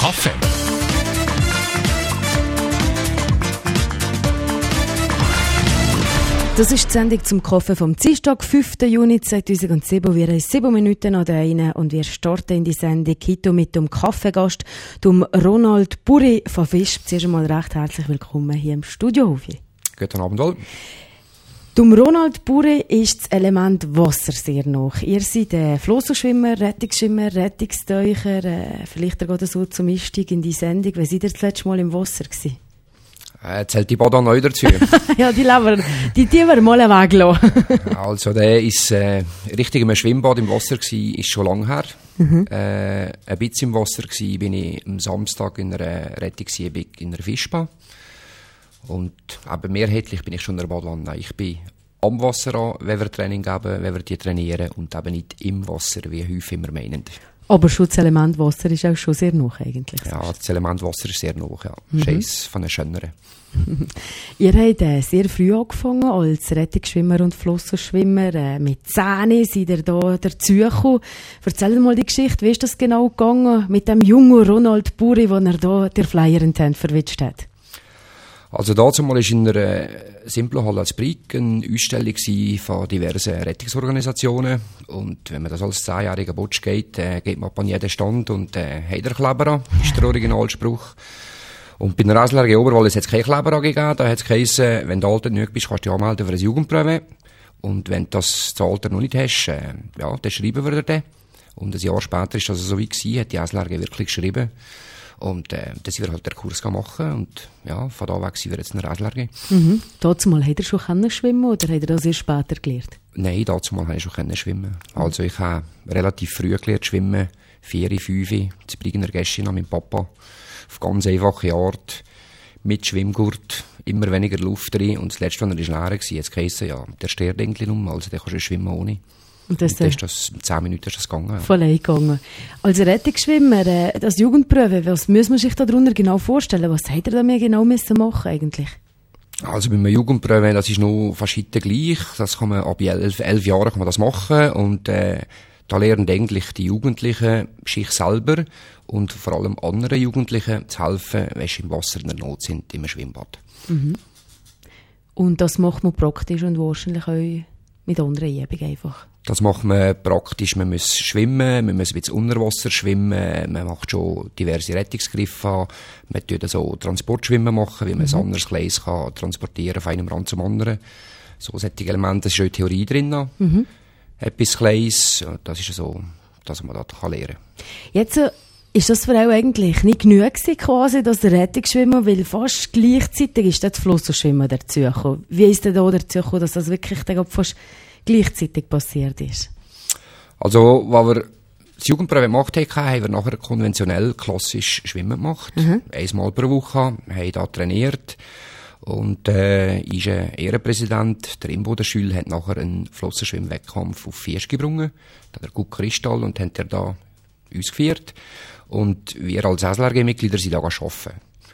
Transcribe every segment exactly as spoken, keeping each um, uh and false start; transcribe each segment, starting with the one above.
Kaffee. Das ist die Sendung zum Kaffee vom Dienstag, fünften Juni zweitausendsieben. Wir haben sieben Minuten an der einen und wir starten in die Sendung heute mit dem Kaffeegast, dem Ronald Buri von Visp. Zuerst einmal recht herzlich willkommen hier im Studio, Hofi. Guten Abend all. Dem Ronald Buri ist das Element Wasser sehr nach. Ihr seid äh, Flossenschwimmer, Rettungsschwimmer, Rettungstaucher. Äh, vielleicht geht so zum Einstieg in die Sendung. Wann seid ihr das letzte Mal im Wasser gewesen? Äh, zählt die Bada neu dazu? Ja, die lassen wir, die, die wir mal weglassen. Also, der ist äh, richtig im Schwimmbad im Wasser gsi, ist schon lange her. Mhm. Äh, ein bisschen im Wasser gsi, bin ich am Samstag in einer Rettungsübung in einer Fischbahn. Und aber mehrheitlich bin ich schon in der Badwanne. Ich bin am Wasser an, wenn wir Training geben, wenn wir die trainieren und eben nicht im Wasser, wie häufig immer meinen. Aber schon das Element Wasser ist auch schon sehr nah eigentlich. Ja, das Element Wasser ist sehr nah, ja. Mhm. Das ist eines von den schöneren. Ihr habt äh, sehr früh angefangen als Rettungsschwimmer und Flossenschwimmer. Äh, mit zehn seid ihr da dazugekommen. Erzählt mal die Geschichte, wie ist das genau gegangen mit dem jungen Ronald Buri, den er da der Flyer in die Hand verwitscht hat? Also dazu mal war in der Simplo-Halle als Brik eine Ausstellung von diversen Rettungsorganisationen. Und wenn man das als zehnjähriger Butsch geht, äh, geht man an jeden Stand und äh, hat der Kleber an. Das ist der Originalspruch. Und bei der S L R G Oberwallis hat es keinen Kleber angegeben. Da hat es geheißen, wenn du alt genug bist, kannst du dich anmelden für ein Jugendprüfe. Und wenn du das, das Alter noch nicht hast, äh, ja, dann schreiben wir dir den. Und ein Jahr später ist das so wie gewesen, hat die S L R G wirklich geschrieben. Und äh, dann sind wir halt den Kurs machen und ja, von da weg sind wir jetzt in der S L R G. Mhm. Dazu mal habt ihr schon können schwimmen oder habt ihr das erst später gelernt? Nein, dazu mal habe ich schon können schwimmen. Also ich habe relativ früh gelernt schwimmen, vier, fünf, zu Brigner Gäschina mit Papa, auf ganz einfache Art, mit Schwimmgurt, immer weniger Luft drin und das letzte, was er ist leer war, jetzt geheißen, ja, der stirbt irgendwie um, also der kannst du schwimmen ohne. Und das, und das ist das, in zehn Minuten ist das gegangen. Ja. Voll gegangen. Als Rettungsschwimmer, äh, das Jugendprüfe, was muss man sich darunter genau vorstellen? Was hätte ihr da mehr genau müssen machen eigentlich? Also bei einem Jugendprüfe, das ist noch fast heute gleich. Das kann man ab elf, elf Jahren kann man das machen und äh, da lernen eigentlich die Jugendlichen sich selber und vor allem anderen Jugendlichen zu helfen, wenn sie im Wasser in der Not sind, im Schwimmbad. Mhm. Und das macht man praktisch und wahrscheinlich auch mit anderen Übungen einfach? Das macht man praktisch. Man muss schwimmen, man muss ein bisschen unter Wasser schwimmen, man macht schon diverse Rettungsgriffe an, man tut so Transportschwimmen machen, wie man mhm. ein anderes Gleis kann transportieren von einem Rand zum anderen. So solche Elemente, da ist auch Theorie drin. Mhm. Etwas Kleines, das ist so, dass man das lernen kann. Jetzt ist das für auch eigentlich nicht genug gewesen, quasi, dass der Rettungsschwimmer, weil fast gleichzeitig ist das Flossenschwimmen dazugekommen. Wie ist denn da dazugekommen, dass das wirklich fast gleichzeitig passiert ist? Also, als wir das Jugendprüfe gemacht haben, haben wir nachher konventionell klassisch Schwimmen gemacht. Mhm. Einmal pro Woche, haben da trainiert. Und äh, ist ein Ehrenpräsident der Imbodenschule, hat nachher einen Flossenschwimmwettkampf auf Fies gebrungen, da der Guck Kristall, und haben er da ausgeführt. Und wir als S L R G-Mitglieder sind da arbeiten.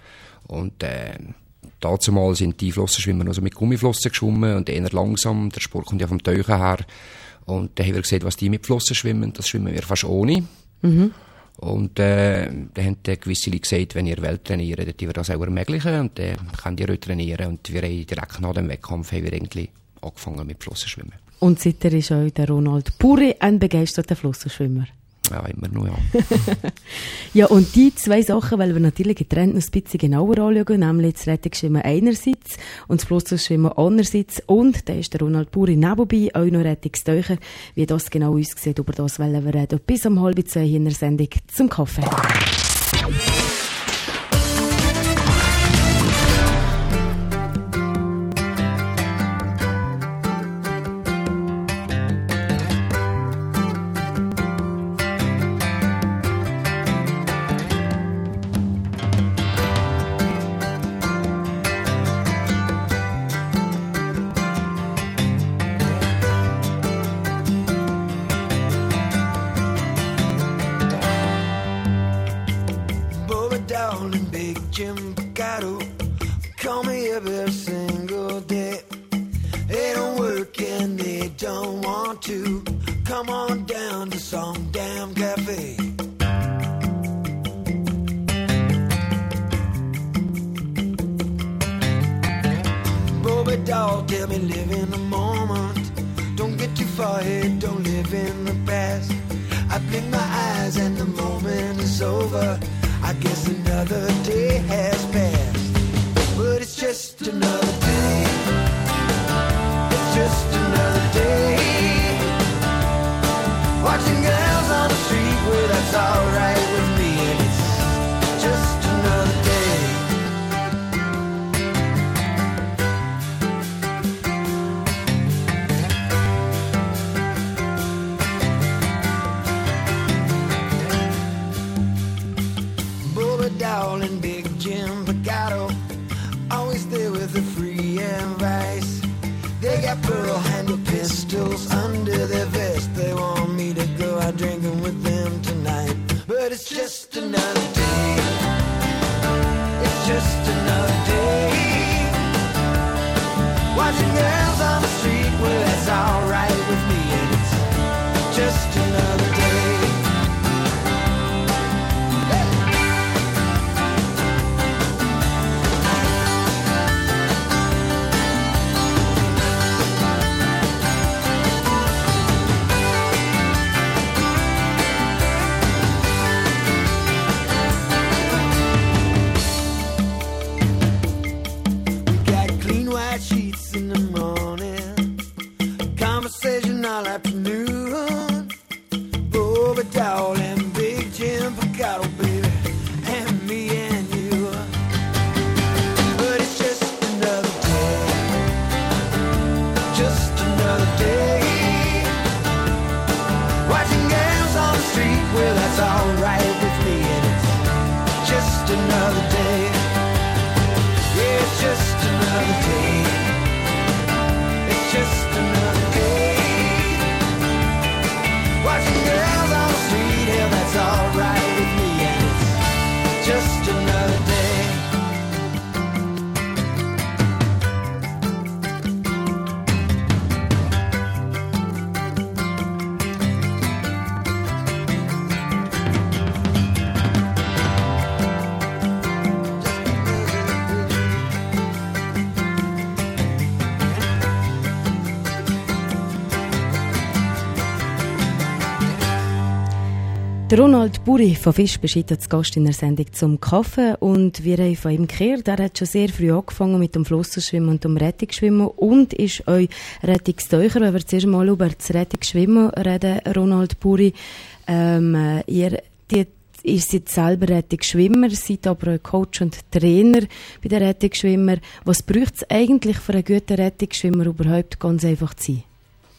Und äh, dazu mal sind die Flossenschwimmer also mit Gummiflossen geschwommen und eher langsam, der Sport kommt ja vom Tauchen her. Und dann haben wir gesehen, was die mit Flossen schwimmen, das schwimmen wir fast ohne. Mhm. Und äh, dann haben die gewisse Leute gesagt, wenn ihr wollt trainieren, dann wir das auch ermöglichen und dann könnt ihr auch trainieren. Und wir haben direkt nach dem Wettkampf haben wir eigentlich angefangen mit Flossenschwimmen. Und seitdem ist auch der Ronald Buri ein begeisterter Flossenschwimmer? Ja, immer noch, ja. Ja, und die zwei Sachen wollen wir natürlich getrennt noch ein bisschen genauer anschauen, nämlich das Rettungsschwimmen einerseits und das Flossenschwimmen andererseits. Und da ist der Ronald Buri nebenbei auch noch Rettungstaucher. Wie das genau aussieht, über das wollen wir reden bis um halb zwei in der Sendung zum Kaffee. Oh, tell me, live in the moment. Don't get too far ahead, don't live in the past. I blink my eyes and the moment is over. I guess another day has passed. But it's just another day. It's just another day. Watching girls on the street, well, that's alright with me. And it's just another day. Dowell and Big Jim Picado, always there with the free advice. They got pearl-handled pistols under their vest. They want me to go out drinking with them tonight. But it's just another day. It's just another day. Watching girls on the street, well, that's alright with me. And it's just another day. Der Ronald Buri von Fisch beschreibt als Gast in der Sendung zum Kaffee und wir haben von ihm gehört, er hat schon sehr früh angefangen mit dem Flusserschwimmen und dem Rettungsschwimmen und ist auch Rettungstaucher. Wenn wir zuerst mal über das Rettungsschwimmen reden, Ronald Buri, ähm, ihr, die, ihr seid selber Rettungsschwimmer, seid aber auch Coach und Trainer bei den Rettungsschwimmer. Was braucht es eigentlich für einen guten Rettungsschwimmer überhaupt ganz einfach zu sein?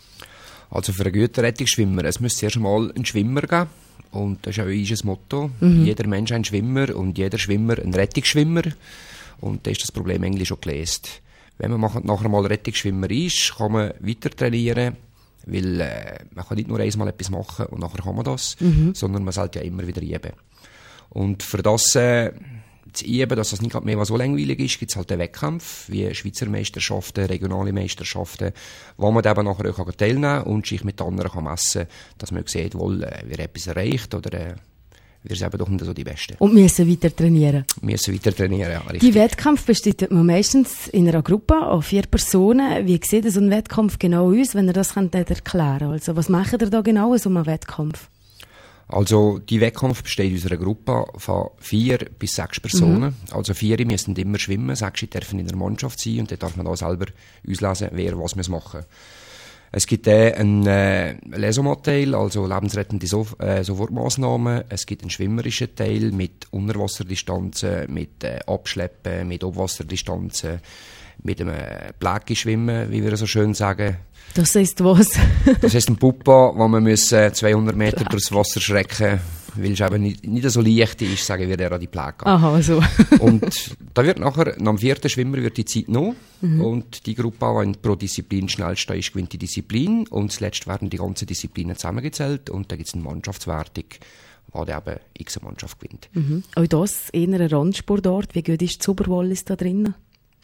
Also für einen guten Rettungsschwimmer, es müsste erst einmal einen Schwimmer geben. Und das ist auch unser Motto. Mhm. Jeder Mensch ein Schwimmer und jeder Schwimmer ein Rettungsschwimmer. Und da ist das Problem eigentlich schon gelöst. Wenn man nachher mal Rettungsschwimmer ist, kann man weiter trainieren, weil äh, man kann nicht nur einmal etwas machen und nachher kann man das, mhm. sondern man sollte ja immer wieder üben. Und für das äh, zu üben, dass das nicht mehr so langweilig ist, gibt es halt einen Wettkampf, wie Schweizer Meisterschaften, regionale Meisterschaften, wo man eben nachher auch teilnehmen kann und sich mit anderen kann messen kann, dass man sieht, wohl, äh, wer etwas erreicht oder äh, wir sind eben doch nicht so die Besten. Und müssen weiter trainieren? Müssen weiter trainieren, ja, richtig. Die Wettkampf besteht man meistens in einer Gruppe, auf vier Personen. Wie sieht so ein Wettkampf genau aus, wenn ihr das könnt erklären könnt? Also, was macht ihr da genau in so einem Wettkampf? Also, die Wettkampf besteht in unserer Gruppe von vier bis sechs Personen. Mhm. Also, vier müssen immer schwimmen, sechs dürfen in der Mannschaft sein und dann darf man da selber auslesen, wer was muss machen. Es gibt äh, einen äh, Lesomat-Teil, also lebensrettende so äh, Sofortmaßnahmen. Es gibt einen schwimmerischen Teil mit Unterwasserdistanzen, mit äh, Abschleppen, mit Obwasserdistanzen, mit einem Plägi-Schwimmen, wie wir so schön sagen. Das heisst was? Das heisst ein Puppa, wo man muss, äh, zweihundert Meter Plägi. Durchs Wasser schrecken, weil es eben nicht, nicht so leicht ist, sagen wir, der an die Plägi. Aha, so. Und da wird nachher, nach dem vierten Schwimmer wird die Zeit noch. Mhm. Und die Gruppe, die pro Disziplin schnellste ist, gewinnt die Disziplin. Und zuletzt werden die ganzen Disziplinen zusammengezählt. Und da gibt es eine Mannschaftswertung, wo dann eben x Mannschaft gewinnt. Mhm. Auch das eher ein Randsportort. Wie gut ist die Oberwallis da drinnen?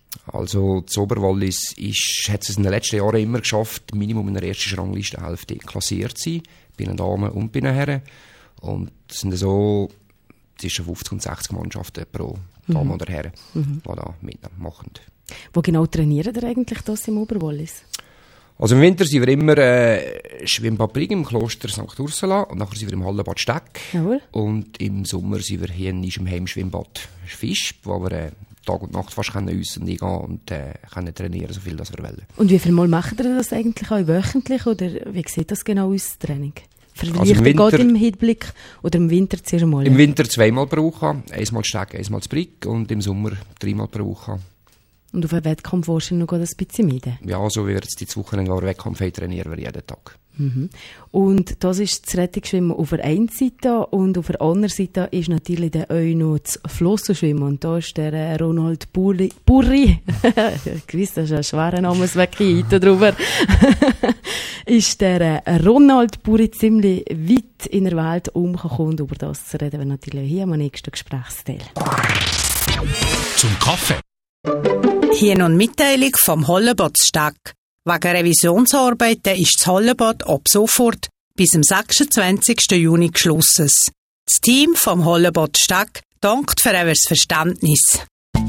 Also, das Oberwallis ist, hat es in den letzten Jahren immer geschafft, Minimum in der ersten Ranglistenhälfte klassiert zu sein, bei den Damen und bei den Herren. Und es sind so zwischen fünfzig und sechzig Mannschaften pro Dame mhm. oder Herren, mhm. die da mitmachen. Wo genau trainieren ihr eigentlich das im Oberwallis? Also im Winter sind wir immer äh, Schwimmbad Brig im Kloster Sankt Ursula und nachher sind wir im Hallenbad Steg. Jawohl. Und im Sommer sind wir hier in unserem Heimschwimmbad Fisch, wo wir äh, Tag und Nacht fast können raus und eingehen und äh, können trainieren, so viel das wir wollen. Und wie viel Mal macht ihr das eigentlich auch wöchentlich oder wie sieht das genau aus, das Training? Vielleicht also im Winter, geht im Hinblick oder im Winter zuerst mal? Im Winter zweimal pro Woche, einmal Steg, einmal Brig und im Sommer dreimal pro Woche. Und auf einen Wettkampf willst du noch ein bisschen meiden? Ja, so wie wir jetzt die Wochen in den Wettkampf haben, trainieren wir jeden Tag. Mhm. Und das ist das Rettungsschwimmen auf der einen Seite und auf der anderen Seite ist natürlich dann auch noch das Flossenschwimmen. Und da ist der Ronald Burri, Burri ich weiss, das ist ein schwerer Name, es weggehalten drüber, ist der Ronald Burri ziemlich weit in der Welt umgekommen. Und über das reden wir natürlich hier am nächsten Gesprächsteil. Zum Kaffee. Hier noch eine Mitteilung vom Hallenbad Steg. Wegen Revisionsarbeiten ist das Hallenbad ab sofort bis am sechsundzwanzigsten Juni geschlossen. Das Team vom Hallenbad Steg dankt für euer Verständnis.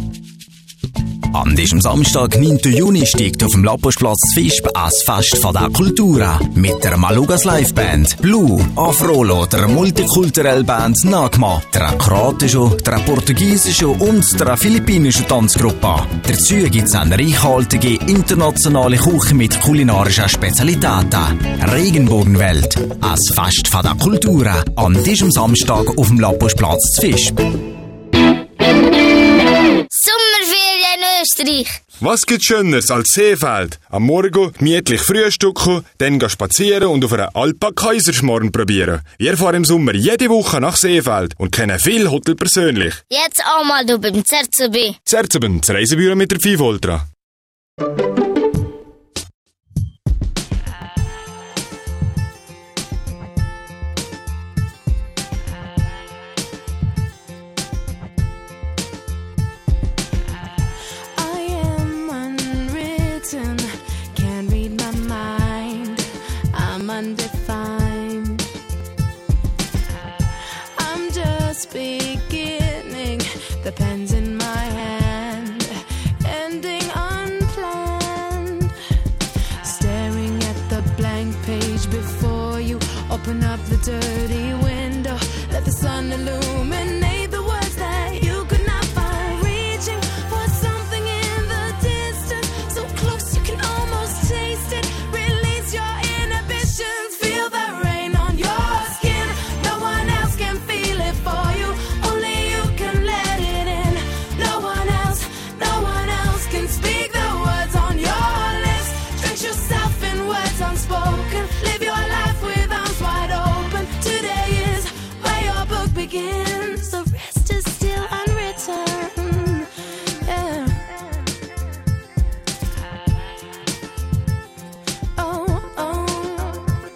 An diesem Samstag, neunten Juni, steigt auf dem Lapposplatz Fischb das Fest von der Kultura mit der Malugas Liveband, Blue, Afrolo, der multikulturellen Band Nagma, der kroatischen, der portugiesischen und der philippinischen Tanzgruppe. Dazu gibt es eine reichhaltige internationale Küche mit kulinarischen Spezialitäten. Regenbogenwelt, das Fest von der Kultura, an diesem Samstag auf dem Lapposplatz Fischb. Sommerferien in Österreich. Was gibt's Schöneres als Seefeld? Am Morgen gemütlich frühstücken, dann gehen spazieren und auf einer Alpaka-Kaiserschmarrn probieren. Wir fahren im Sommer jede Woche nach Seefeld und kennen viele Hotel persönlich. Jetzt einmal du beim Zerzebe. Zerzeben, das Reisebüro mit der fünf Ultra. Undefined. I'm just beginning, the pen's in my hand, ending unplanned. Staring at the blank page before you, open up the dirty window, let the sun illuminate the words that you could not find. Reaching for something in the distance, so close you can almost taste it. Release your inhibitions, feel the rain on your skin. No one else can feel it for you, only you can let it in. No one else, no one else can speak the words on your lips. Drench yourself in words unspoken, live your life with arms wide open. Today is where your book begins, the rest is still unwritten. Yeah. Oh, oh.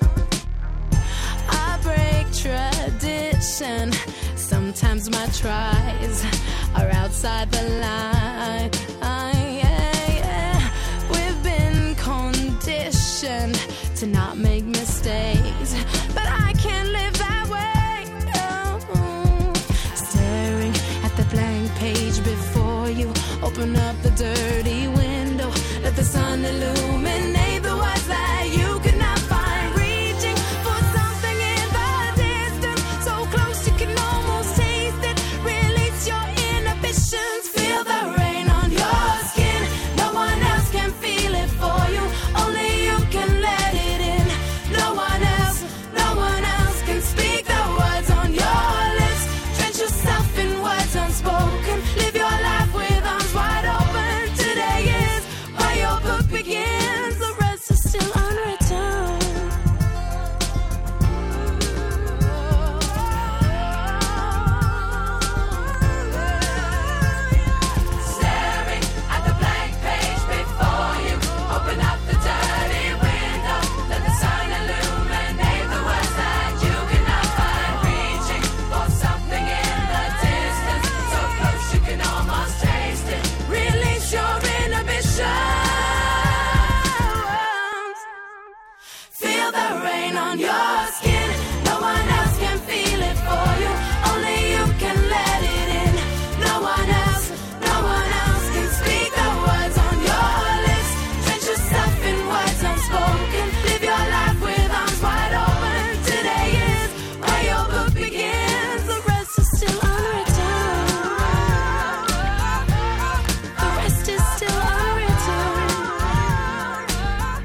I break tradition. Sometimes my tries are outside the line. Yeah, yeah. We've been conditioned to not make mistakes, but I can't live that way. No. Staring at the blank page before you, open up the dirty window, let the sun illuminate the words that you could not find. Reaching for something in the distance, so close you can almost taste it. Release your inhibitions, feel the rain on your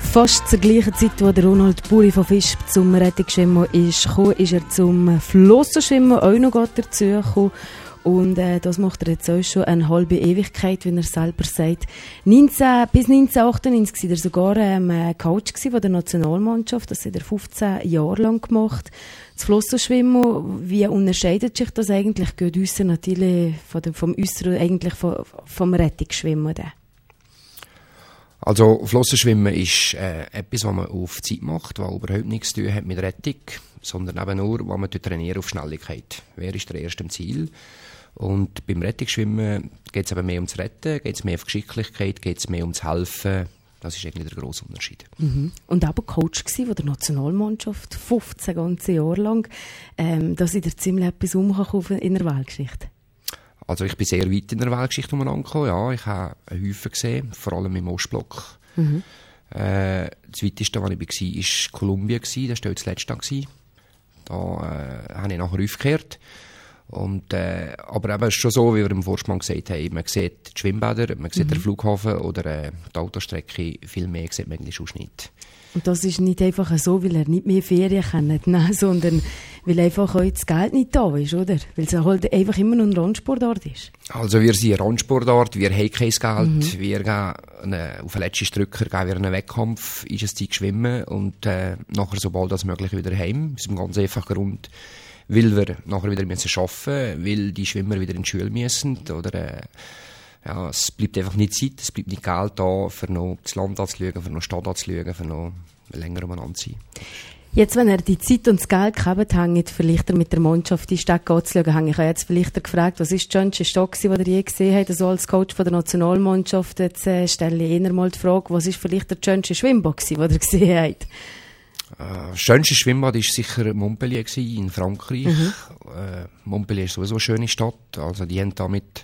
Fast zur gleichen Zeit, als Ronald Buri von Fischb zum Rettungsschwimmen ist gekommen, ist er zum Flossenschwimmen auch noch dazu gekommen. Und äh, das macht er jetzt auch schon eine halbe Ewigkeit, wie er selber sagt. neunzehn, bis neunzehnhundertachtundneunzig war er sogar ähm, Coach von der Nationalmannschaft. Das hat er fünfzehn Jahre lang gemacht. Das Flossenschwimmen, wie unterscheidet sich das eigentlich? Geht uns natürlich von dem, vom Äußeren eigentlich vom, vom Rettungsschwimmen? Also Flossenschwimmen ist äh, etwas, was man auf Zeit macht, was überhaupt nichts zu tun hat mit Rettung, sondern eben nur, was man trainiert auf Schnelligkeit. Wer ist der erste im Ziel? Und beim Rettungsschwimmen geht es eben mehr ums Retten, geht es mehr um Geschicklichkeit, geht es mehr ums Helfen. Das ist eigentlich der grosse Unterschied. Mhm. Und aber Coach gsi von der Nationalmannschaft, fünfzehn ganze Jahre lang. Ähm, da sind ihr ziemlich etwas umgekommen in der Weltgeschichte. Also ich bin sehr weit in der Weltgeschichte umeinander. Ja, ich habe einen Häufen gesehen, vor allem im Ostblock. Mhm. Äh, das weiteste, was ich war, war Kolumbien. Das war das letzte Tag. Da äh, habe ich nachher aufgekehrt. Und, äh, aber eben, es ist schon so, wie wir im Vorspann gesagt haben, man sieht die Schwimmbäder, man sieht mhm. den Flughafen oder äh, die Autostrecke, viel mehr sieht man eigentlich schon nicht. Und das ist nicht einfach so, weil er nicht mehr Ferien kann, nein, sondern weil einfach auch das Geld nicht da ist, oder? Weil es halt einfach immer noch ein Randsportart ist. Also wir sind eine Randsportart, wir haben kein Geld, mhm. wir gehen eine, auf den letzten Drücker gehen wir einen Wettkampf, ist es Zeit schwimmen und äh, nachher so bald als möglich wieder heim. Aus einem ganz einfachen Grund, weil wir nachher wieder müssen arbeiten, weil die Schwimmer wieder in die Schule müssen oder äh, ja, es bleibt einfach nicht Zeit, es bleibt nicht Geld da, für noch das Land anzuschauen, für noch die Stadt anzuschauen, für noch länger umeinander zu sein. Jetzt, wenn er die Zeit und das Geld gehabt hängt, vielleicht mit der Mannschaft die Stadt anzuschauen, habe ich jetzt vielleicht gefragt, was ist die schönste Stadt, die ihr je gesehen habt, also als Coach von der Nationalmannschaft. Jetzt äh, stelle ich eher mal die Frage, was ist vielleicht der schönste Schwimmbad, den ihr gesehen habt? Äh, das schönste Schwimmbad war sicher Montpellier in Frankreich. Mhm. Äh, Montpellier ist sowieso eine schöne Stadt, also die haben da mit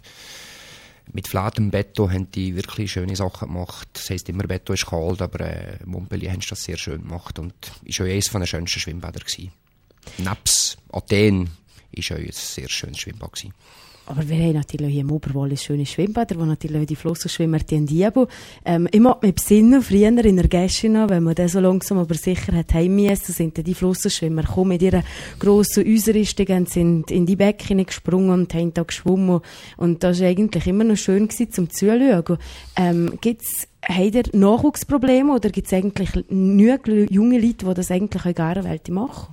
Mit flatem Beton haben die wirklich schöne Sachen gemacht. Das heisst immer, Beton ist kalt, aber äh, Montpellier haben das sehr schön gemacht und ist auch eines der schönsten Schwimmbäder gewesen. Nebst Athen war auch ein sehr schönes Schwimmbad gewesen. Aber wir haben natürlich hier im Oberwallis schöne Schwimmbäder, wo natürlich auch die Flossenschwimmer dienen. Ähm, ich mag mich besinnen, früher in der Gäschina, wenn man dann so langsam aber sicher hat heim müssen, sind dann die Flossenschwimmer gekommen mit ihren grossen Ausrüstungen, sind in die Becken gesprungen und haben da geschwommen. Und das war eigentlich immer noch schön gewesen, zum Zuschauen. Ähm, gibt's, habt ihr Nachwuchsprobleme oder gibt es eigentlich genug junge Leute, die das eigentlich auch gerne machen?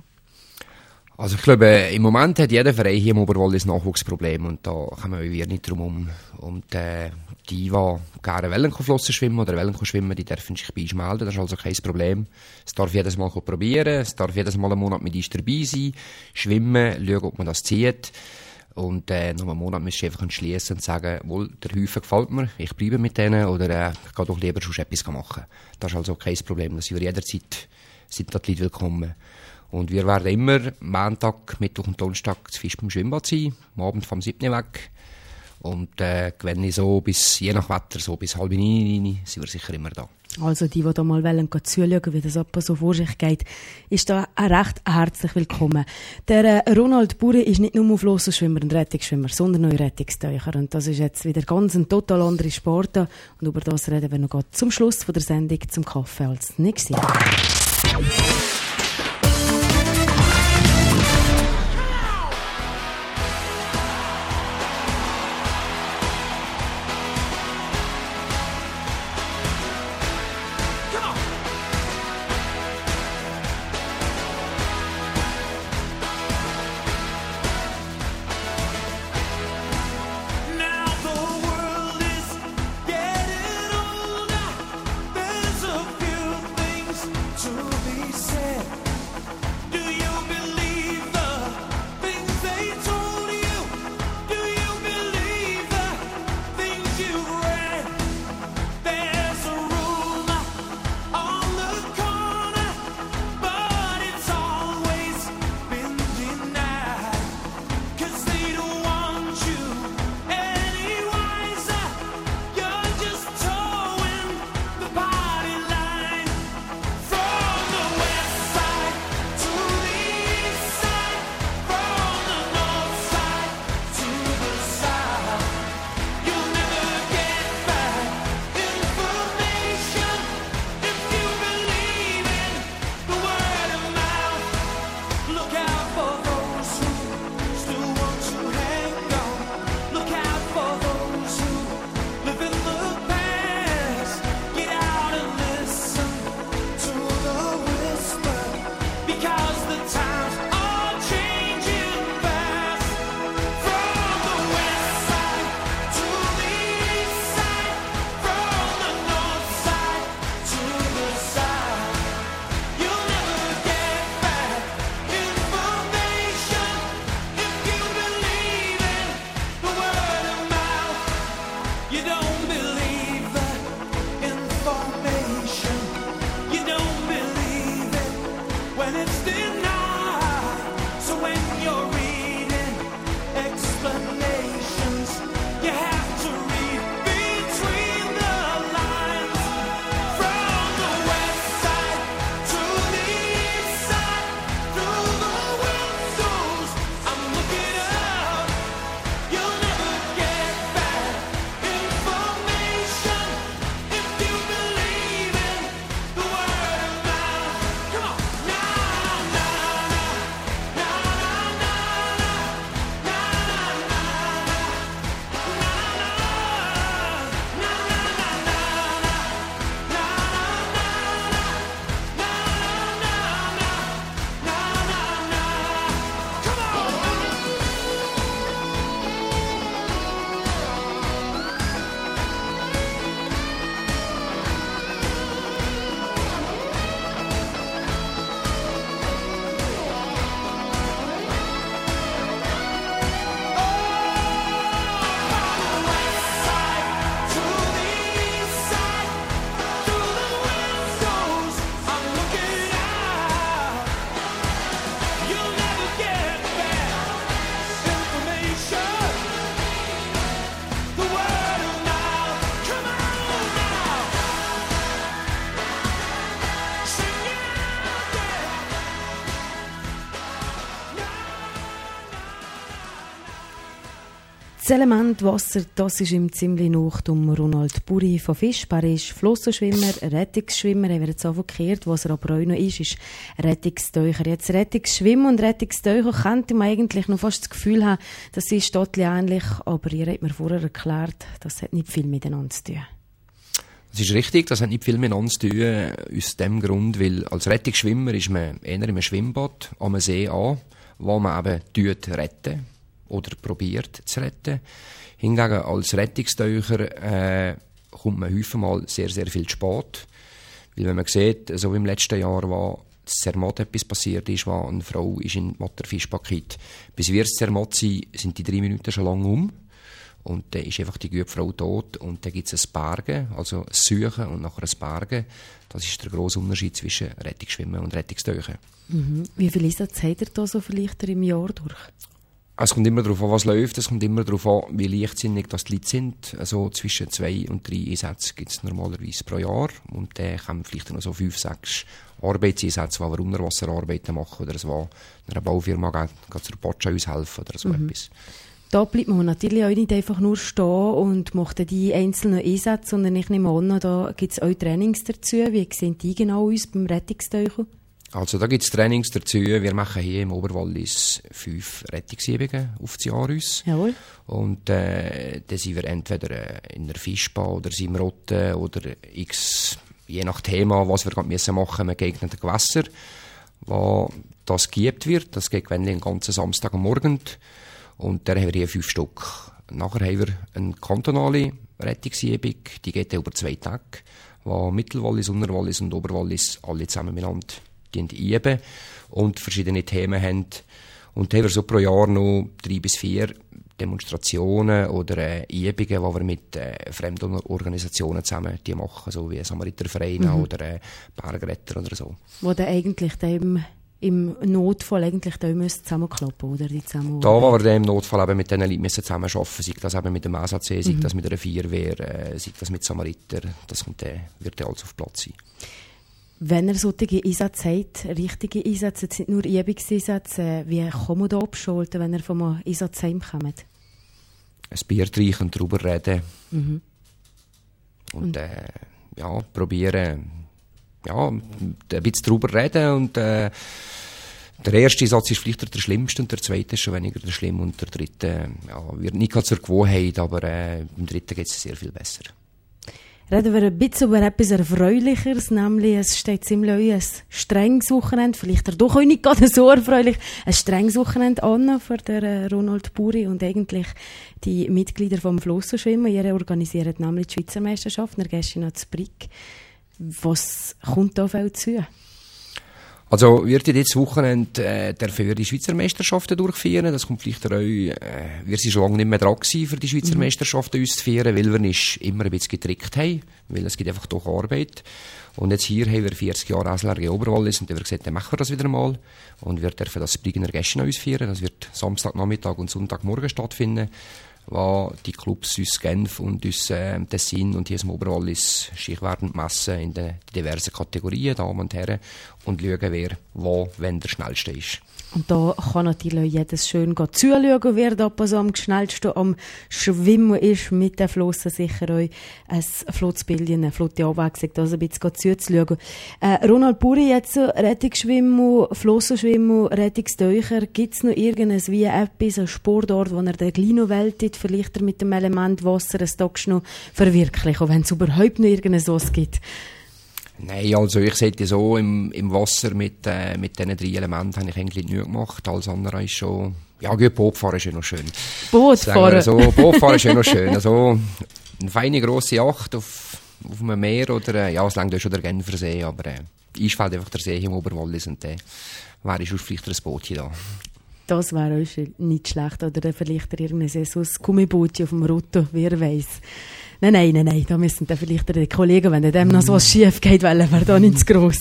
Also ich glaube, im Moment hat jeder Verein hier im Oberwallis Nachwuchsprobleme und da kommen wir nicht drum um. Und äh, die, die gerne wollen Flossen schwimmen oder wollen schwimmen, die dürfen sich bei uns melden, das ist also kein Problem. Es darf jedes Mal probieren, es darf jedes Mal einen Monat mit uns dabei sein, schwimmen, schauen, ob man das zieht. Und äh, nach einem Monat müsst ihr einfach entschließen und sagen, wohl, der Häufen gefällt mir, ich bleibe mit denen oder äh, ich gehe doch lieber schon etwas machen. Das ist also kein Problem, dass wir jederzeit sind da die Leute willkommen. Und wir werden immer Montag, Mittwoch und Donnerstag zu Fisch beim Schwimmbad sein, am Abend vom siebten weg. Und äh, wenn ich so bis, je nach Wetter, so bis halb neun, sind wir sicher immer da. Also die, die da mal wollen, zuschauen, wie das etwa so vor sich geht, ist da auch recht herzlich willkommen. Der äh, Ronald Buri ist nicht nur Flossenschwimmer und Rettungsschwimmer, sondern auch Rettungstaucher. Und das ist jetzt wieder ganz ein total anderer Sport. Und über das reden wir noch zum Schluss von der Sendung zum Kaffee als nächstes. To be said. Das Element Wasser, das ist ihm ziemlich nah um Ronald Buri von Fischb. Er ist Flossenschwimmer, Rettungsschwimmer, er wird jetzt auch verkehrt. Was er aber auch noch ist, ist Rettungstaucher. Jetzt Rettungsschwimmer und Rettungstaucher könnte man eigentlich noch fast das Gefühl haben, das ist total ähnlich, aber ihr habt mir vorher erklärt, das hat nicht viel miteinander zu tun. Das ist richtig, das hat nicht viel miteinander zu tun, aus dem Grund, weil als Rettungsschwimmer ist man eher in einem Schwimmbad am See an, wo man eben retten oder probiert zu retten. Hingegen als Rettungstaucher äh, kommt man häufig mal sehr, sehr viel zu spät. Weil wenn man sieht, so wie im letzten Jahr, wo das Zermatt etwas passiert ist, wo eine Frau ist in Matterfischpaket, bis wir das Zermatt sind, sind die drei Minuten schon lang um. Und dann ist einfach die gute Frau tot und dann gibt es ein Bergen, also ein Suchen und nachher ein Bergen. Das ist der grosse Unterschied zwischen Rettungsschwimmen und Rettungstauchen. Mhm. Wie viele Einsätze habt ihr da so vielleicht im Jahr durch? Es kommt immer darauf an, was läuft. Es kommt immer darauf an, wie leichtsinnig das die Leute sind. Also zwischen zwei und drei Einsätze gibt es normalerweise pro Jahr. Und dann kommen vielleicht noch so fünf, sechs Arbeitseinsätze, wo wir Unterwasserarbeiten machen oder so einer Baufirma geht zur Boccia uns helfen oder so mhm. etwas. Da bleibt man natürlich auch nicht einfach nur stehen und macht die einzelnen Einsätze, sondern ich nehme an, da gibt es auch Trainings dazu. Wie sehen die genau aus beim Rettungstauchen? Also da gibt es Trainings dazu. Wir machen hier im Oberwallis fünf Rettungsübungen auf das Jahr uns. Jawohl. Und äh, dann sind wir entweder in der Fischbahn oder sind im Rotten oder x, je nach Thema, was wir gerade müssen machen, mit geeigneten Gewässer, wo das geübt wird. Das geht gewöhnlich den ganzen Samstag am Morgen. Und da haben wir hier fünf Stück. Nachher haben wir eine kantonale Rettungsübung, die geht über zwei Tage, wo Mittelwallis, Unterwallis und Oberwallis alle zusammen miteinander üben und verschiedene Themen haben. Und dann haben wir so pro Jahr noch drei bis vier Demonstrationen oder äh, Übungen, die wir mit äh, fremden Organisationen zusammen die machen, so wie Samaritervereine mhm. oder äh, Bergretter oder so. Wo dann eigentlich dem im Notfall eigentlich da müssen zusammenklappen, oder? Die zusammen da, wo wir dann im Notfall eben mit diesen Leuten zusammen arbeiten müssen, sei das eben mit dem S A C, sei mhm. das mit einer Feuerwehr, äh, sei das mit Samariter, das kommt dann, wird dann alles auf Platz sein. Wenn ihr solche Einsätze habt, richtige Einsätze, jetzt nicht nur Übungseinsätze, wie kann man da abschalten, wenn ihr von einem Einsatz heimkommt? Ein Bier trinken und darüber reden. Mhm. Und, und? Äh, ja, probieren, ja, ein bisschen darüber reden. Und äh, der erste Einsatz ist vielleicht der schlimmste und der zweite ist schon weniger der schlimm und der dritte ja, wird nicht zur Gewohnheit, aber äh, im dritten geht es sehr viel besser. Reden wir ein bisschen über etwas Erfreulicheres, nämlich es steht ziemlich ein strenges Wochenende, vielleicht doch auch nicht gerade so erfreulich, ein strenges Wochenende an für den Ronald Buri und eigentlich die Mitglieder vom Flossenschwimmen. Ihr organisiert nämlich die Schweizer Meisterschaft, ihr geht noch zu Brick. Was kommt da auf euch zu? Also wird jetzt Wochenende äh, dürfen wir die Schweizer Meisterschaften durchführen. Das kommt vielleicht auch, äh, wir sind schon lange nicht mehr dran gewesen, für die Schweizer mhm. Meisterschaften auszuführen, weil wir nicht immer ein bisschen getrickt haben, weil es gibt einfach doch Arbeit. Und jetzt hier haben wir vierzig Jahre S L R G Oberwallis und dann haben wir gesagt, dann machen wir das wieder mal. Und wir dürfen das Brigener Gäschchen ausführen. Das wird Samstagnachmittag und Sonntagmorgen stattfinden, wo die Clubs uns Genf und uns äh, Tessin und hier im Oberwallis sich werden messen in den diversen Kategorien, Damen und Herren, und schauen, wer wo, wenn der Schnellste ist. Und da kann natürlich jedes schön zuschauen, wer da so am schnellsten am Schwimmen ist, mit den Flossen sicher auch ein Flotzbild, eine flotte Abwechslung, also ein bisschen zuzuschauen. Äh, Ronald Buri, jetzt Rettungsschwimmer, Flossenschwimmer, Rettungstaucher, gibt es noch irgendwas wie etwas, ein Sportort, wo er den Glino weltet, vielleicht mit dem Element Wasser ein Tag noch verwirklichen, wenn es überhaupt noch irgendwas gibt? Nein, also ich sehe das so, im, im Wasser mit, äh, mit diesen drei Elementen habe ich eigentlich nicht gemacht. Alles andere ist schon, ja gut, Bootfahren ist ja noch schön. Bootfahren? So, Bootfahren ist ja noch schön. Also eine feine grosse Yacht auf, auf einem Meer oder, äh, ja, es längt ja schon der Genfersee, aber äh, einfällt einfach der See im Oberwallis und dann äh, wäre schon vielleicht ein Bootchen da. Das wäre auch nicht schlecht. Oder vielleicht irgendein so ein Gummibootchen auf dem Rotto, wer weiß. Nein, nein, nein, nein, da müssen dann vielleicht die Kollegen, wenn dem noch so was schief geht, weil er da nicht zu gross.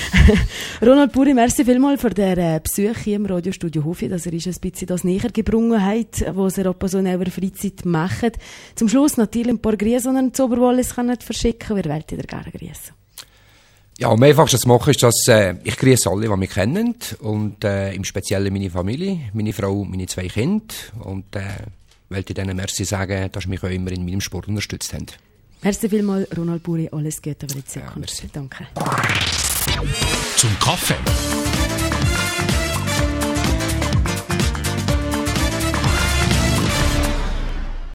Ronald Buri, merci vielmals für den äh, Besuch hier im Radiostudio Hofi, dass er uns ein bisschen das näher gebrungen hat, was er auch so in eurer Freizeit macht. Zum Schluss natürlich ein paar Grüße, die ihr zu Oberwallis verschicken. Wer wollt ihr gerne grüßen? Ja, am einfachsten zu machen ist, dass äh, ich grüße alle, die mich kennen und äh, im Speziellen meine Familie, meine Frau, meine zwei Kinder und äh, wollte ich denen merci sagen, dass sie mich auch immer in meinem Sport unterstützt haben. Merci vielmals, Ronald Buri. Alles Gute für die Zukunft. Ja, merci. Danke. Zum Kaffee.